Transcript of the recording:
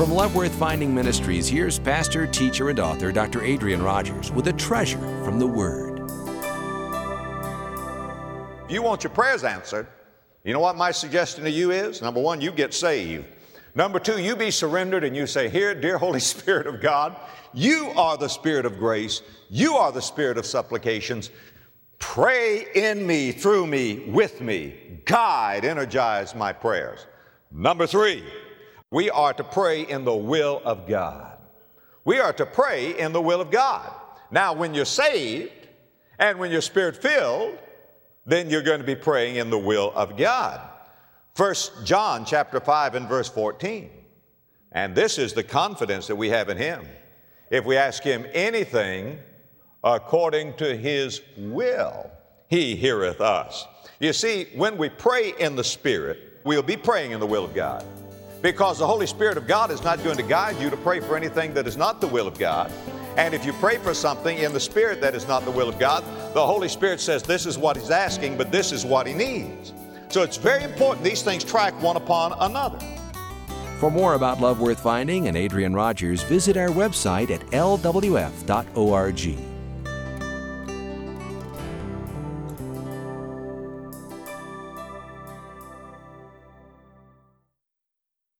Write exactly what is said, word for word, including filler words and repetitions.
From Love Worth Finding Ministries, here's pastor, teacher, and author Doctor Adrian Rogers with a treasure from the Word. If you want your prayers answered, you know what my suggestion to you is? Number one, you get saved. Number two, you be surrendered and you say, here, dear Holy Spirit of God, you are the Spirit of grace. You are the Spirit of supplications. Pray in me, through me, with me. Guide, energize my prayers. Number three, we are to pray in the will of God. We are to pray in the will of God. Now, when you're saved and when you're Spirit-filled, then you're going to be praying in the will of God. First John chapter five and verse fourteen. And this is the confidence that we have in Him. If we ask Him anything according to His will, He heareth us. You see, when we pray in the Spirit, we'll be praying in the will of God. Because the Holy Spirit of God is not going to guide you to pray for anything that is not the will of God. And if you pray for something in the Spirit that is not the will of God, the Holy Spirit says this is what He's asking, but this is what He needs. So it's very important these things track one upon another. For more about Love Worth Finding and Adrian Rogers, visit our website at L W F dot org.